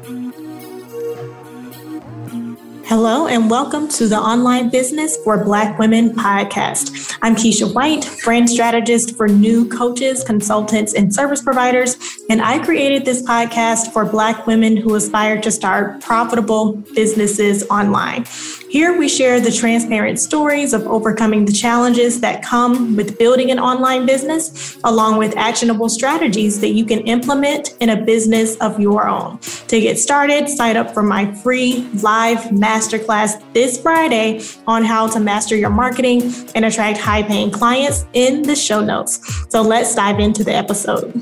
Hello and welcome to the Online Business for Black Women podcast. I'm Keisha White, brand strategist for new coaches, consultants, and service providers. And I created this podcast for Black women who aspire to start profitable businesses online. Here we share the transparent stories of overcoming the challenges that come with building an online business, along with actionable strategies that you can implement in a business of your own. To get started, sign up for my free live masterclass this Friday on how to master your marketing and attract high-paying clients in the show notes. So let's dive into the episode.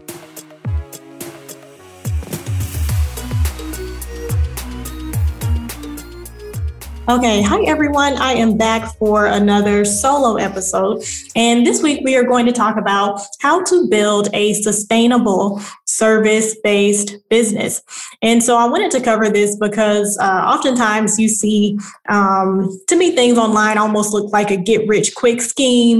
Okay, hi everyone. I am back for another solo episode. And this week we are going to talk about how to build a sustainable service-based business. And so I wanted to cover this because oftentimes you see, to me, things online almost look like a get-rich-quick scheme.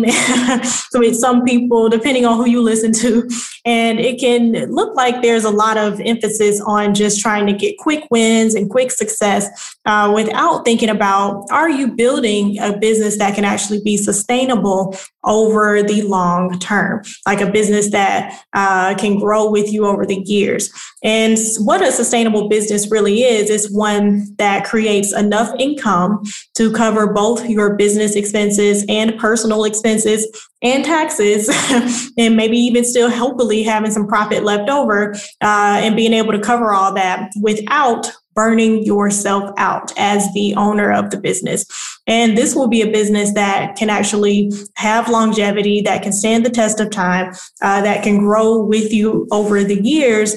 So with some people, depending on who you listen to, and it can look like there's a lot of emphasis on just trying to get quick wins and quick success without thinking about, are you building a business that can actually be sustainable over the long term, like a business that can grow with you over the years. And what a sustainable business really is one that creates enough income to cover both your business expenses and personal expenses and taxes, and maybe even still hopefully having some profit left over and being able to cover all that without burning yourself out as the owner of the business. And this will be a business that can actually have longevity, that can stand the test of time, that can grow with you over the years,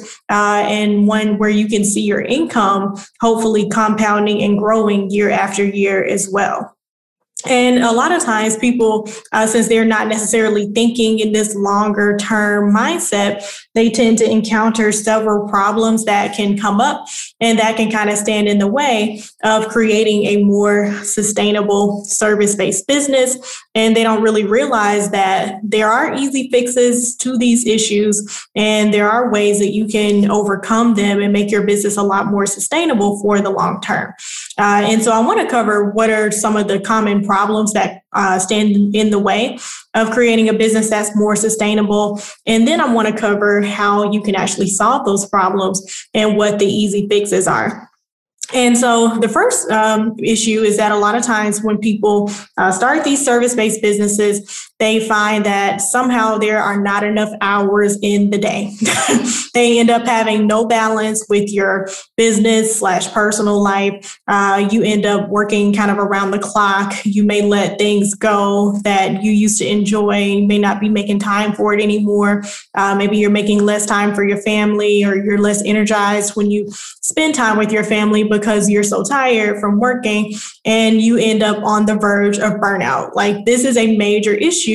and one where you can see your income hopefully compounding and growing year after year as well. And a lot of times people, since they're not necessarily thinking in this longer term mindset, they tend to encounter several problems that can come up and that can kind of stand in the way of creating a more sustainable service-based business. And they don't really realize that there are easy fixes to these issues and there are ways that you can overcome them and make your business a lot more sustainable for the long term. And so I want to cover what are some of the common problems that stand in the way of creating a business that's more sustainable. And then I want to cover how you can actually solve those problems and what the easy fixes are. And so the first issue is that a lot of times when people start these service-based businesses, they find that somehow there are not enough hours in the day. They end up having no balance with your business/personal life. You end up working kind of around the clock. You may let things go that you used to enjoy. You may not be making time for it anymore. Maybe you're making less time for your family, or you're less energized when you spend time with your family because you're so tired from working, and you end up on the verge of burnout. Like, this is a major issue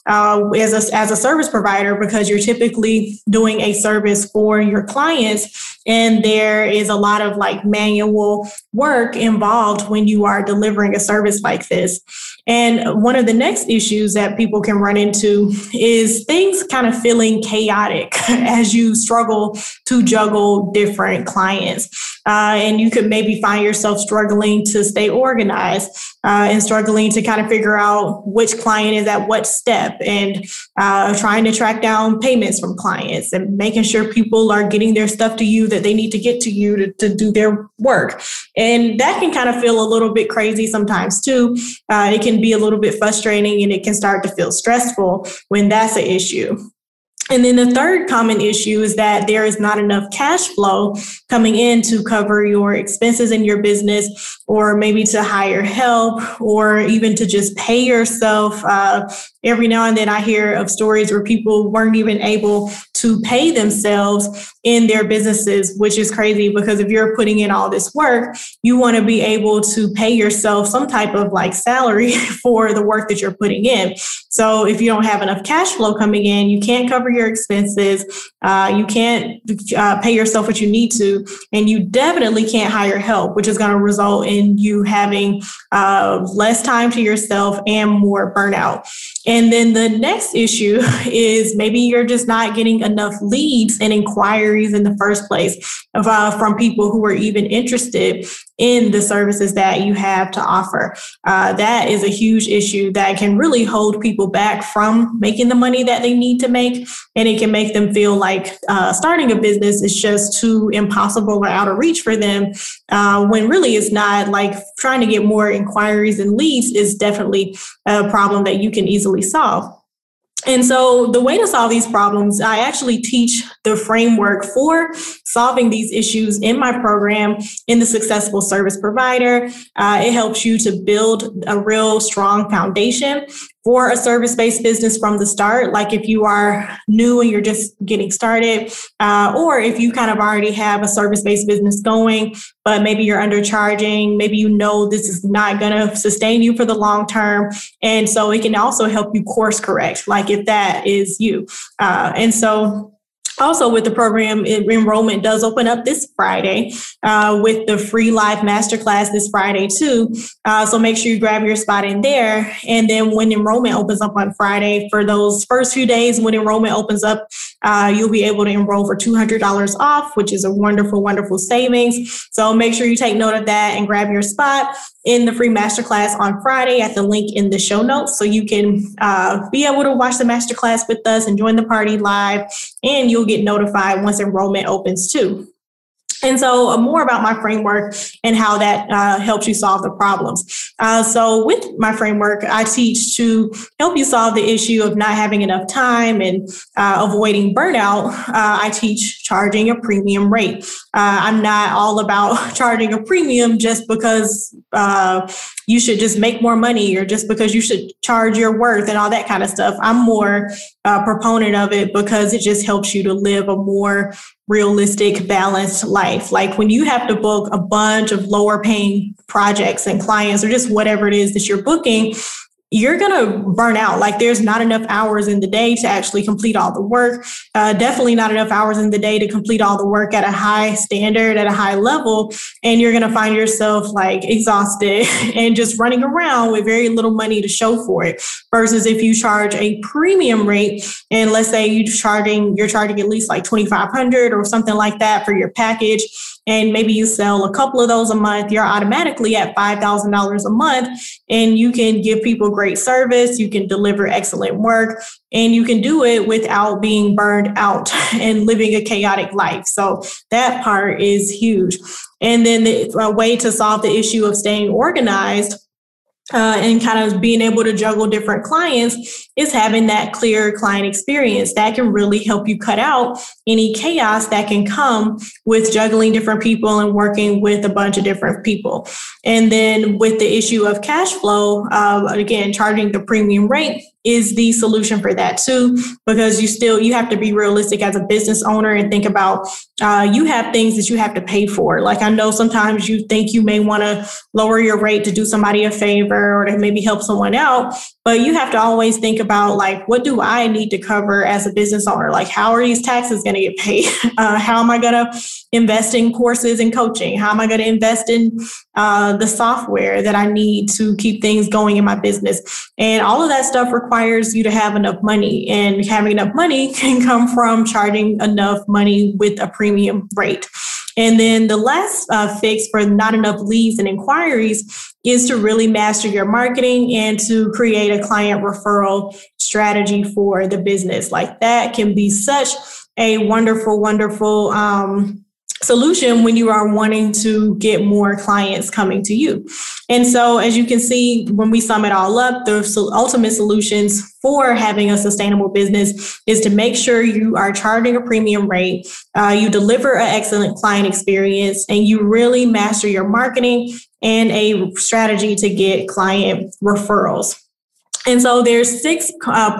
as a service provider, because you're typically doing a service for your clients, and there is a lot of like manual work involved when you are delivering a service like this. And one of the next issues that people can run into is things kind of feeling chaotic as you struggle to juggle different clients. And you could maybe find yourself struggling to stay organized and struggling to kind of figure out which client is at what step, and trying to track down payments from clients and making sure people are getting their stuff to you that they need to get to you to do their work. And that can kind of feel a little bit crazy sometimes too. It can be a little bit frustrating, and it can start to feel stressful when that's an issue. And then the third common issue is that there is not enough cash flow coming in to cover your expenses in your business, or maybe to hire help, or even to just pay yourself. Every now and then I hear of stories where people weren't even able to pay themselves in their businesses, which is crazy, because if you're putting in all this work, you want to be able to pay yourself some type of like salary for the work that you're putting in. So if you don't have enough cash flow coming in, you can't cover your expenses, you can't pay yourself what you need to, and you definitely can't hire help, which is going to result in you having less time to yourself and more burnout. And then the next issue is maybe you're just not getting enough leads and inquiries in the first place from people who are even interested in the services that you have to offer. That is a huge issue that can really hold people back from making the money that they need to make. And it can make them feel like starting a business is just too impossible or out of reach for them, when really it's not. Like trying to get more inquiries and leads is definitely a problem that you can easily solve. And so the way to solve these problems, I actually teach the framework for solving these issues in my program in the Successful Service Provider. It helps you to build a real strong foundation for a service-based business from the start. Like if you are new and you're just getting started, or if you kind of already have a service-based business going, but maybe you're undercharging, maybe you know this is not going to sustain you for the long term. And so it can also help you course correct, like if that is you. And so also with the program, enrollment does open up this Friday with the free live masterclass this Friday too. So make sure you grab your spot in there. And then when enrollment opens up on Friday, for those first few days when enrollment opens up, you'll be able to enroll for $200 off, which is a wonderful, wonderful savings. So make sure you take note of that and grab your spot in the free masterclass on Friday at the link in the show notes. So you can be able to watch the masterclass with us and join the party live, and you'll get notified once enrollment opens too. And so more about my framework and how that helps you solve the problems. So with my framework, I teach to help you solve the issue of not having enough time and avoiding burnout. I teach charging a premium rate. I'm not all about charging a premium just because you should just make more money or just because you should charge your worth and all that kind of stuff. I'm more a proponent of it because it just helps you to live a more realistic, balanced life. Like when you have to book a bunch of lower paying projects and clients or just whatever it is that you're booking, you're going to burn out. Like there's not enough hours in the day to actually complete all the work. Definitely not enough hours in the day to complete all the work at a high standard, at a high level. And you're going to find yourself like exhausted and just running around with very little money to show for it. Versus if you charge a premium rate, and let's say you're charging at least like $2,500 or something like that for your package, and maybe you sell a couple of those a month, you're automatically at $5,000 a month, and you can give people great service, you can deliver excellent work, and you can do it without being burned out and living a chaotic life. So that part is huge. And then the way to solve the issue of staying organized and kind of being able to juggle different clients is having that clear client experience that can really help you cut out any chaos that can come with juggling different people and working with a bunch of different people. And then with the issue of cash flow, again, charging the premium rate is the solution for that too, because you have to be realistic as a business owner and think about you have things that you have to pay for. Like I know sometimes you think you may want to lower your rate to do somebody a favor or to maybe help someone out, but you have to always think about like, what do I need to cover as a business owner? Like, how are these taxes going to get paid? How am I going to invest in courses and coaching? How am I going to invest in the software that I need to keep things going in my business? And all of that stuff requires you to have enough money, and having enough money can come from charging enough money with a premium rate. And then the last fix for not enough leads and inquiries is to really master your marketing and to create a client referral strategy for the business. Like that can be such a wonderful, wonderful solution when you are wanting to get more clients coming to you. And so as you can see, when we sum it all up, the ultimate solutions for having a sustainable business is to make sure you are charging a premium rate, you deliver an excellent client experience, and you really master your marketing and a strategy to get client referrals. And so there's six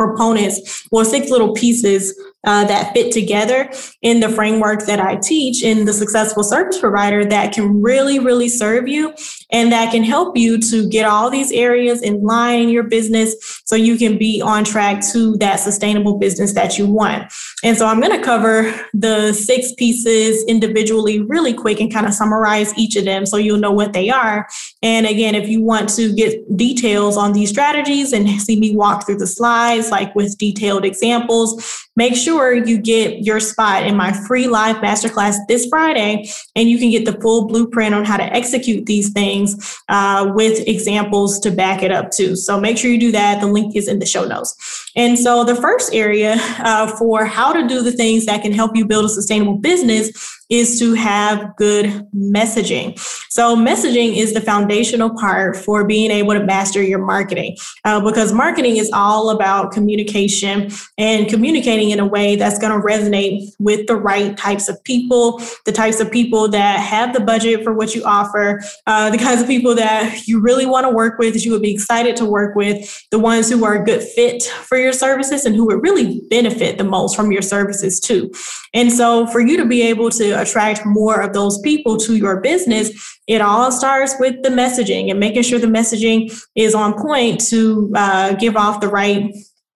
little pieces that fit together in the framework that I teach in the Successful Service Provider that can really, really serve you And that can help you to get all these areas in line in your business so you can be on track to that sustainable business that you want. And so I'm going to cover the 6 pieces individually really quick and kind of summarize each of them so you'll know what they are. And again, if you want to get details on these strategies and see me walk through the slides, like with detailed examples, make sure you get your spot in my free live masterclass this Friday, and you can get the full blueprint on how to execute these things with examples to back it up too. So make sure you do that. The link is in the show notes. And so the first area for how to do the things that can help you build a sustainable business is to have good messaging. So messaging is the foundational part for being able to master your marketing, because marketing is all about communication and communicating in a way that's going to resonate with the right types of people, the types of people that have the budget for what you offer, the kinds of people that you really want to work with, that you would be excited to work with, the ones who are a good fit for your services and who would really benefit the most from your services too. And so for you to be able to attract more of those people to your business, it all starts with the messaging and making sure the messaging is on point to give off the right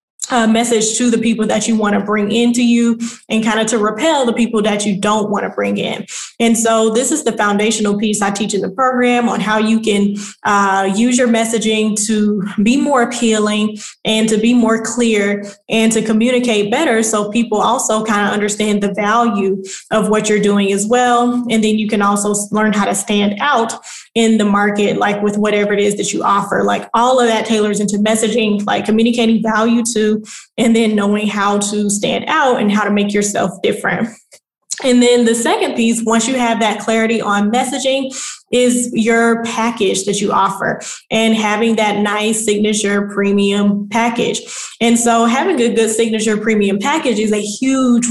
message to the people that you want to bring into you and kind of to repel the people that you don't want to bring in. And so this is the foundational piece I teach in the program on how you can use your messaging to be more appealing and to be more clear and to communicate better so people also kind of understand the value of what you're doing as well. And then you can also learn how to stand out in the market, like with whatever it is that you offer. Like all of that tailors into messaging, like communicating value to, and then knowing how to stand out and how to make yourself different. And then the second piece, once you have that clarity on messaging, is your package that you offer and having that nice signature premium package. And so having a good signature premium package is a huge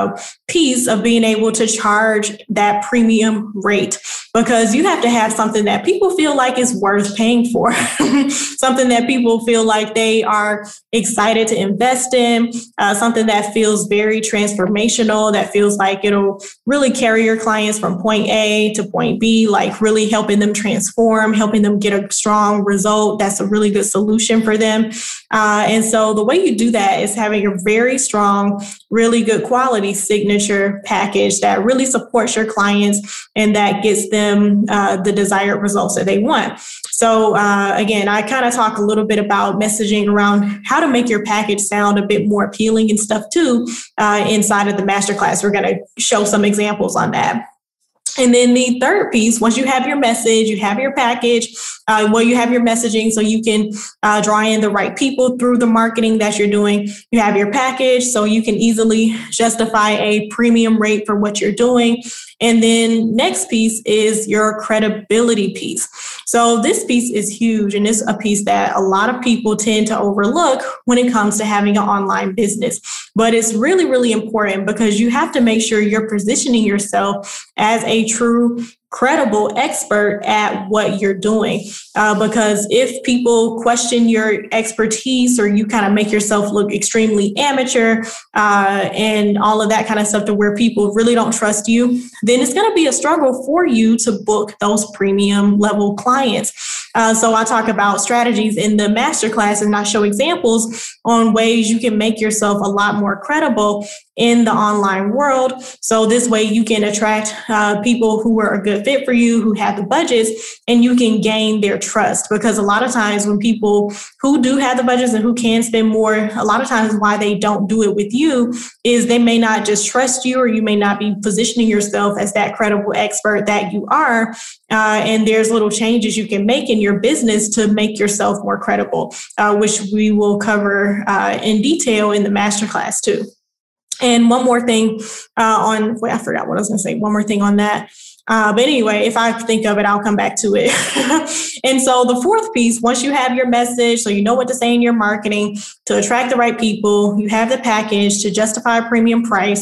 piece of being able to charge that premium rate, because you have to have something that people feel like is worth paying for, something that people feel like they are excited to invest in, something that feels very transformational, that feels like it'll really carry your clients from point A to point B, like really helping them transform, helping them get a strong result. That's a really good solution for them. And so the way you do that is having a very strong, really good quality signature package that really supports your clients and that gets them the desired results that they want. So again, I kind of talk a little bit about messaging around how to make your package sound a bit more appealing and stuff too inside of the masterclass. We're going to show some examples on that. And then the third piece, once you have your message, you have your package, you have your messaging so you can draw in the right people through the marketing that you're doing. You have your package so you can easily justify a premium rate for what you're doing. And then next piece is your credibility piece. So this piece is huge, and it's a piece that a lot of people tend to overlook when it comes to having an online business. But it's really, really important because you have to make sure you're positioning yourself as a true credible expert at what you're doing. Because if people question your expertise or you kind of make yourself look extremely amateur and all of that kind of stuff to where people really don't trust you, then it's going to be a struggle for you to book those premium level clients. So I talk about strategies in the masterclass and I show examples on ways you can make yourself a lot more credible in the online world. So this way you can attract people who are a good fit for you, who have the budgets, and you can gain their trust. Because a lot of times when people who do have the budgets and who can spend more, a lot of times why they don't do it with you is they may not just trust you, or you may not be positioning yourself as that credible expert that you are. And there's little changes you can make in your business to make yourself more credible, which we will cover in detail in the masterclass too. And one more thing I forgot what I was going to say. One more thing on that. But anyway, if I think of it, I'll come back to it. And so the fourth piece, once you have your message, so you know what to say in your marketing to attract the right people, you have the package to justify a premium price,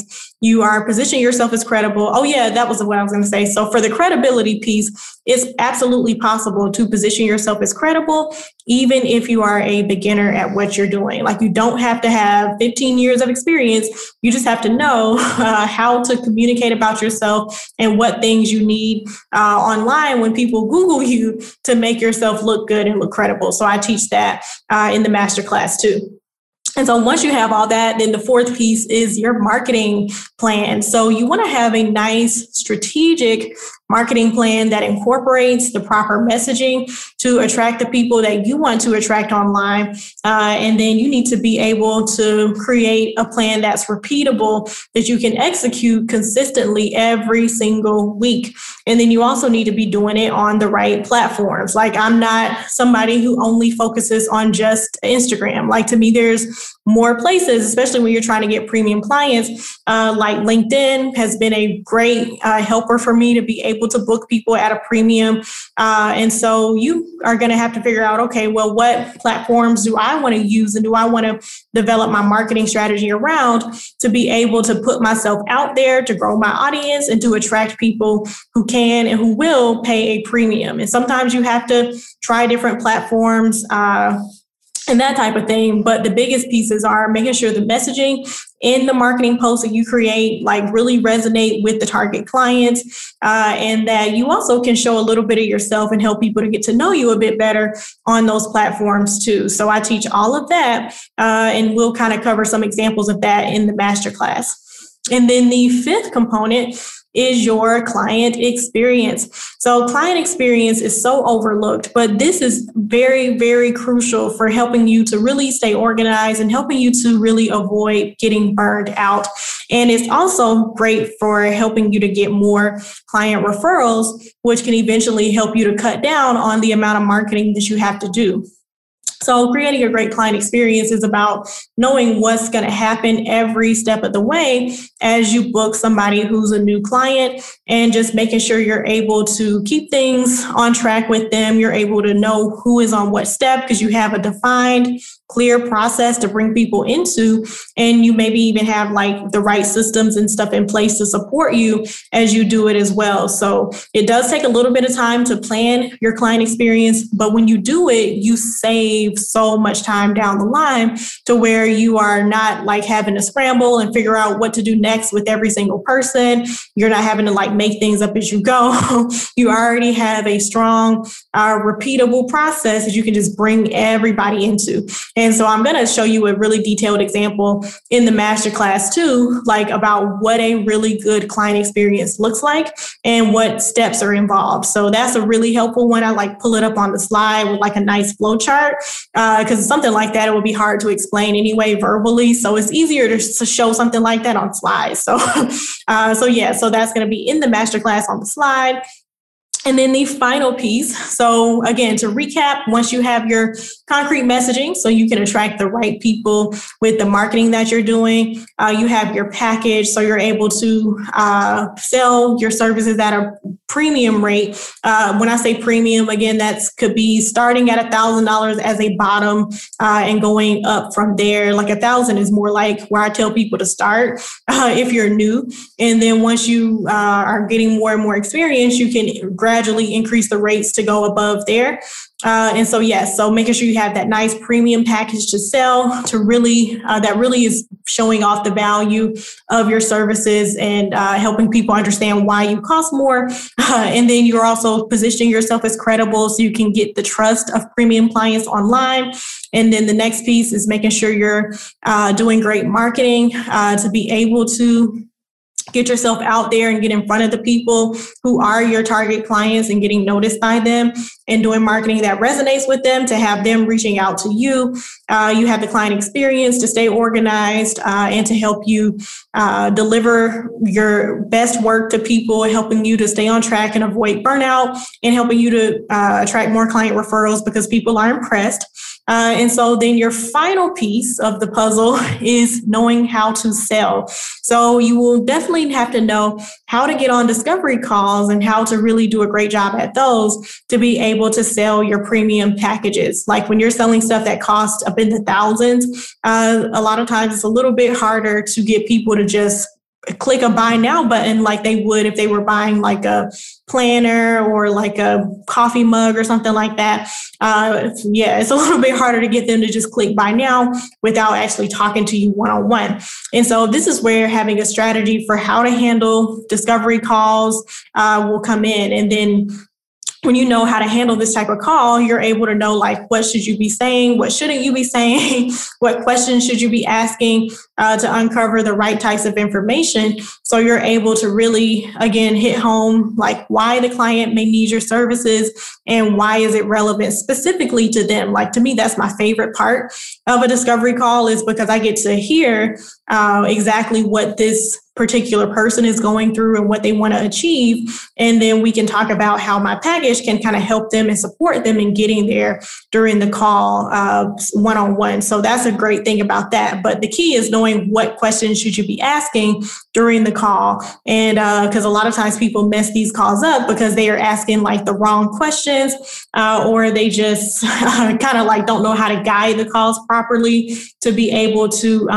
You are positioning yourself as credible. Oh yeah, that was what I was going to say. So for the credibility piece, it's absolutely possible to position yourself as credible, even if you are a beginner at what you're doing. Like, you don't have to have 15 years of experience. You just have to know how to communicate about yourself and what things you need online when people Google you to make yourself look good and look credible. So I teach that in the masterclass too. And so once you have all that, then the fourth piece is your marketing plan. So you want to have a nice strategic marketing plan that incorporates the proper messaging to attract the people that you want to attract online. And then you need to be able to create a plan that's repeatable, that you can execute consistently every single week. And then you also need to be doing it on the right platforms. Like, I'm not somebody who only focuses on just Instagram. Like, to me, there's more places, especially when you're trying to get premium clients. Like LinkedIn has been a great helper for me to be able to book people at a premium. And so you are going to have to figure out, okay, well, what platforms do I want to use and do I want to develop my marketing strategy around to be able to put myself out there, to grow my audience and to attract people who can and who will pay a premium. And sometimes you have to try different platforms, and that type of thing. But the biggest pieces are making sure the messaging in the marketing posts that you create like really resonate with the target clients, and that you also can show a little bit of yourself and help people to get to know you a bit better on those platforms too. So I teach all of that, and we'll kind of cover some examples of that in the masterclass. And then the fifth component is your client experience. So client experience is so overlooked, but this is very, very crucial for helping you to really stay organized and helping you to really avoid getting burned out. And it's also great for helping you to get more client referrals, which can eventually help you to cut down on the amount of marketing that you have to do. So creating a great client experience is about knowing what's going to happen every step of the way as you book somebody who's a new client, and just making sure you're able to keep things on track with them. You're able to know who is on what step because you have a defined, clear process to bring people into, and you maybe even have like the right systems and stuff in place to support you as you do it as well. So it does take a little bit of time to plan your client experience, but when you do it, you save so much time down the line to where you are not like having to scramble and figure out what to do next with every single person. You're not having to like make things up as you go. You already have a strong, repeatable process that you can just bring everybody into. And so I'm going to show you a really detailed example in the masterclass too, like about what a really good client experience looks like and what steps are involved. So that's a really helpful one. I like pull it up on the slide with like a nice flow chart, because something like that, it would be hard to explain anyway verbally. So it's easier to show something like that on slides. So, so that's going to be in the masterclass on the slide. And then the final piece. So again, to recap, once you have your concrete messaging, so you can attract the right people with the marketing that you're doing, you have your package, so you're able to sell your services at a premium rate. When I say premium, again, that could be starting at $1,000 as a bottom and going up from there. Like $1,000 is more like where I tell people to start if you're new. And then once you are getting more and more experience, you can gradually increase the rates to go above there. And so, yes, so making sure you have that nice premium package to sell to really, that really is showing off the value of your services and helping people understand why you cost more. And then you're also positioning yourself as credible so you can get the trust of premium clients online. And then the next piece is making sure you're doing great marketing to be able to get yourself out there and get in front of the people who are your target clients and getting noticed by them, and doing marketing that resonates with them to have them reaching out to you. You have the client experience to stay organized and to help you deliver your best work to people, helping you to stay on track and avoid burnout, and helping you to attract more client referrals because people are impressed. And so then your final piece of the puzzle is knowing how to sell. So you will definitely have to know how to get on discovery calls and how to really do a great job at those to be able to sell your premium packages. Like when you're selling stuff that costs up in the thousands, a lot of times it's a little bit harder to get people to just click a buy now button like they would if they were buying like a planner or like a coffee mug or something like that. It's a little bit harder to get them to just click buy now without actually talking to you one-on-one. And so this is where having a strategy for how to handle discovery calls will come in. And then when you know how to handle this type of call, you're able to know like what should you be saying, what shouldn't you be saying, what questions should you be asking to uncover the right types of information. So you're able to really, again, hit home like why the client may need your services and why is it relevant specifically to them. Like to me, that's my favorite part of a discovery call is because I get to hear exactly what this particular person is going through and what they want to achieve. And then we can talk about how my package can kind of help them and support them in getting there during the call one-on-one. So that's a great thing about that. But the key is knowing what questions should you be asking during the call. And because a lot of times people mess these calls up because they are asking like the wrong questions or they just kind of like don't know how to guide the calls properly to be able to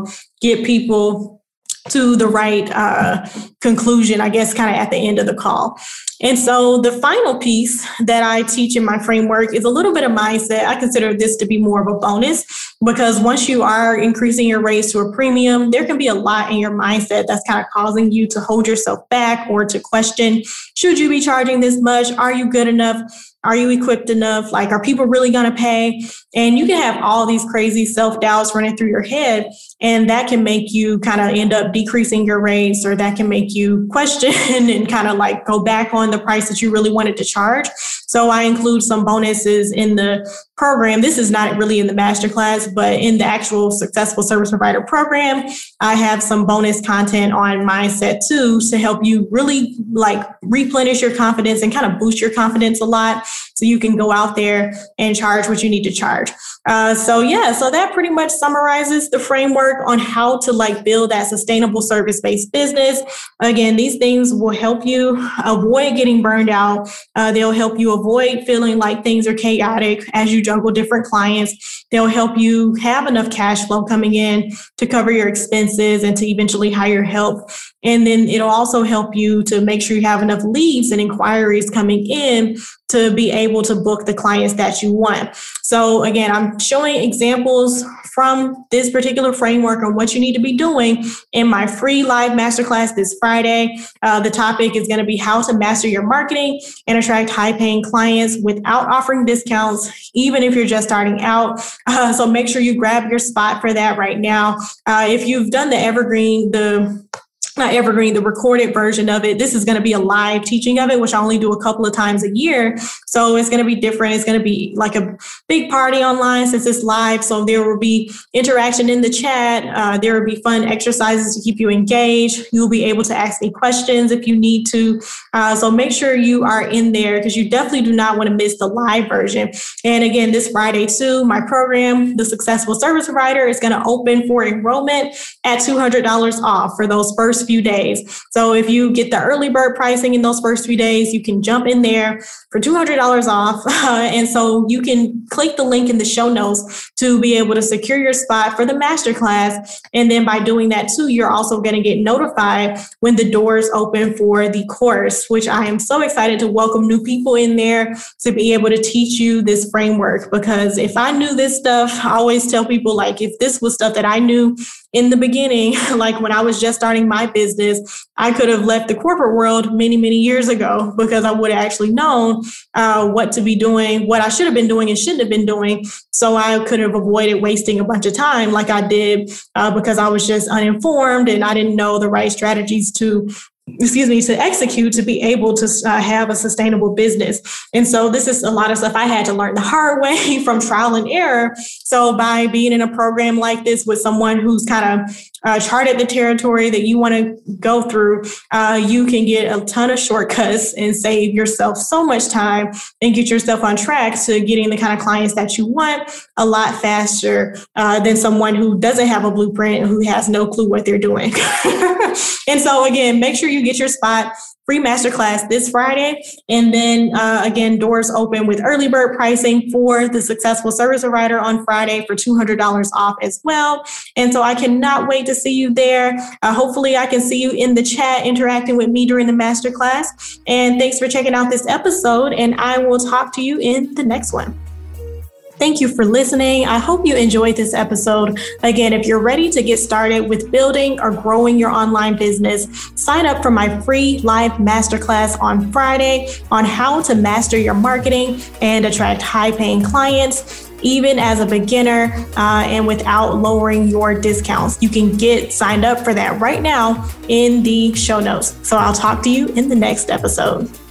get people to the right conclusion, I guess, kind of at the end of the call. And so the final piece that I teach in my framework is a little bit of mindset. I consider this to be more of a bonus because once you are increasing your rates to a premium, there can be a lot in your mindset that's kind of causing you to hold yourself back or to question, should you be charging this much? Are you good enough? Are you equipped enough? Like, are people really going to pay? And you can have all these crazy self-doubts running through your head, and that can make you kind of end up decreasing your rates, or that can make you question and kind of like go back on the price that you really wanted to charge. So I include some bonuses in the program. This is not really in the masterclass, but in the actual Successful Service Provider program, I have some bonus content on mindset too to help you really like replenish your confidence and kind of boost your confidence a lot so you can go out there and charge what you need to charge. So that pretty much summarizes the framework on how to like build that sustainable service-based business. Again, these things will help you avoid getting burned out. They'll help you avoid feeling like things are chaotic as you juggle different clients. They'll help you have enough cash flow coming in to cover your expenses and to eventually hire help. And then it'll also help you to make sure you have enough leads and inquiries coming in to be able to book the clients that you want. So again, I'm showing examples from this particular framework on what you need to be doing in my free live masterclass this Friday. The topic is going to be how to master your marketing and attract high-paying clients without offering discounts, even if you're just starting out. So make sure you grab your spot for that right now. If you've done the recorded version of it, this is going to be a live teaching of it, which I only do a couple of times a year. So it's going to be different. It's going to be like a big party online since it's live. So there will be interaction in the chat. There will be fun exercises to keep you engaged. You'll be able to ask me questions if you need to. So make sure you are in there because you definitely do not want to miss the live version. And again, this Friday too, my program, The Successful Service Provider, is going to open for enrollment at $200 off for those first few days. So if you get the early bird pricing in those first few days, you can jump in there for $200 off. And so you can click the link in the show notes to be able to secure your spot for the masterclass. And then by doing that too, you're also going to get notified when the doors open for the course, which I am so excited to welcome new people in there to be able to teach you this framework. Because if I knew this stuff, I always tell people like, if this was stuff that I knew in the beginning, like when I was just starting my business, I could have left the corporate world many, many years ago because I would have actually known what to be doing, what I should have been doing and shouldn't have been doing. So I could have avoided wasting a bunch of time like I did because I was just uninformed and I didn't know the right strategies to execute to be able to have a sustainable business. And so this is a lot of stuff I had to learn the hard way from trial and error. So by being in a program like this with someone who's kind of charted the territory that you want to go through, you can get a ton of shortcuts and save yourself so much time and get yourself on track to getting the kind of clients that you want a lot faster than someone who doesn't have a blueprint and who has no clue what they're doing. And so again, make sure you get your spot. Free masterclass this Friday. And then again, doors open with early bird pricing for the Successful Service Provider on Friday for $200 off as well. And so I cannot wait to see you there. Hopefully I can see you in the chat interacting with me during the masterclass. And thanks for checking out this episode. And I will talk to you in the next one. Thank you for listening. I hope you enjoyed this episode. Again, if you're ready to get started with building or growing your online business, sign up for my free live masterclass on Friday on how to master your marketing and attract high-paying clients, even as a beginner and without lowering your discounts. You can get signed up for that right now in the show notes. So I'll talk to you in the next episode.